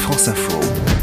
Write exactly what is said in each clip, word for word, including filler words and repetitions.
France Info.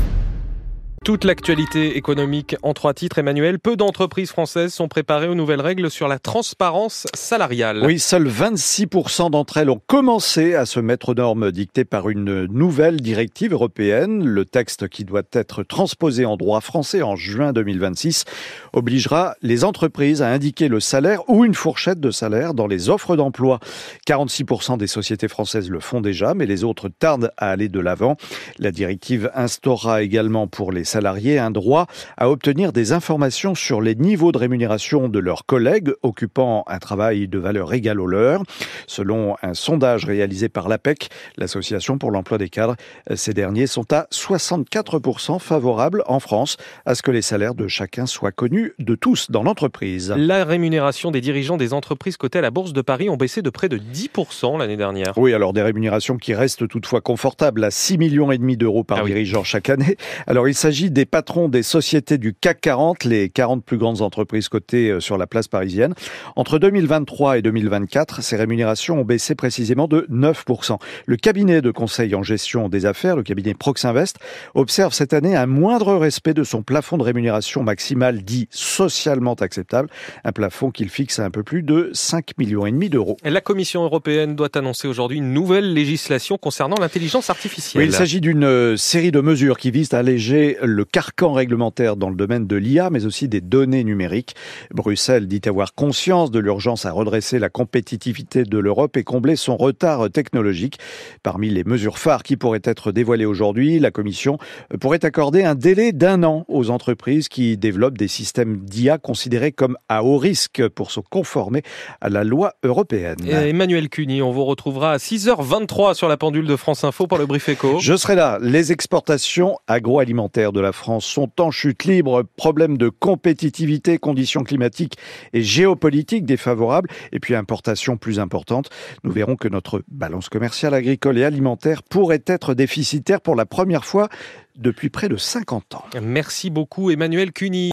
Toute l'actualité économique en trois titres, Emmanuel. Peu d'entreprises françaises sont préparées aux nouvelles règles sur la transparence salariale. Oui, seuls vingt-six pour cent d'entre elles ont commencé à se mettre aux normes dictées par une nouvelle directive européenne. Le texte, qui doit être transposé en droit français en juin deux mille vingt-six, obligera les entreprises à indiquer le salaire ou une fourchette de salaire dans les offres d'emploi. quarante-six pour cent des sociétés françaises le font déjà, mais les autres tardent à aller de l'avant. La directive instaurera également pour les salariés un droit à obtenir des informations sur les niveaux de rémunération de leurs collègues occupant un travail de valeur égale au leur. Selon un sondage réalisé par l'A P E C, l'Association pour l'emploi des cadres, ces derniers sont à soixante-quatre pour cent favorables en France à ce que les salaires de chacun soient connus de tous dans l'entreprise. La rémunération des dirigeants des entreprises cotées à la Bourse de Paris ont baissé de près de dix pour cent l'année dernière. Oui, alors des rémunérations qui restent toutefois confortables à six virgule cinq millions d'euros par ah oui. dirigeant chaque année. Alors il s'agit des patrons des sociétés du C A C quarante, les quarante plus grandes entreprises cotées sur la place parisienne. Entre deux mille vingt-trois et deux mille vingt-quatre, ces rémunérations ont baissé précisément de neuf pour cent. Le cabinet de conseil en gestion des affaires, le cabinet Proxinvest, observe cette année un moindre respect de son plafond de rémunération maximale dit socialement acceptable, un plafond qu'il fixe à un peu plus de cinq virgule cinq millions d'euros. La Commission européenne doit annoncer aujourd'hui une nouvelle législation concernant l'intelligence artificielle. Oui, il s'agit d'une série de mesures qui visent à alléger le carcan réglementaire dans le domaine de l'I A, mais aussi des données numériques. Bruxelles dit avoir conscience de l'urgence à redresser la compétitivité de l'Europe et combler son retard technologique. Parmi les mesures phares qui pourraient être dévoilées aujourd'hui, la Commission pourrait accorder un délai d'un an aux entreprises qui développent des systèmes d'I A considérés comme à haut risque pour se conformer à la loi européenne. Et Emmanuel Cuny, on vous retrouvera à six heures vingt-trois sur la pendule de France Info pour le Brief Éco. Je serai là. Les exportations agroalimentaires de la France sont en chute libre. Problème de compétitivité, conditions climatiques et géopolitiques défavorables, et puis importation plus importante. Nous verrons que notre balance commerciale agricole et alimentaire pourrait être déficitaire pour la première fois depuis près de cinquante ans. Merci beaucoup Emmanuel Cuny.